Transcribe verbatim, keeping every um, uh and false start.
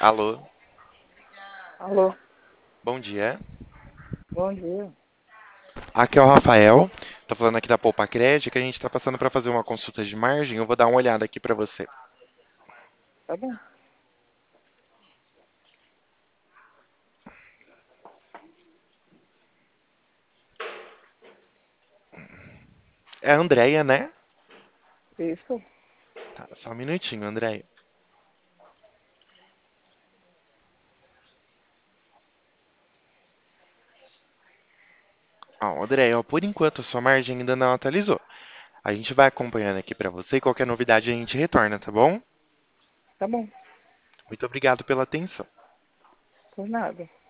Alô, Alô, bom dia. bom dia. Aqui é o Rafael. Tô falando aqui da Poupa Crédito, que a gente tá passando para fazer uma consulta de margem. Eu vou dar uma olhada aqui para você. Tá bom? É a Andréia, né? Isso, Tá, só um minutinho, Andréia. Ó, Andréia, ó, por enquanto a sua margem ainda não atualizou. A gente vai acompanhando aqui para você e qualquer novidade a gente retorna, tá bom? tá bom. Muito obrigado pela atenção. Por nada.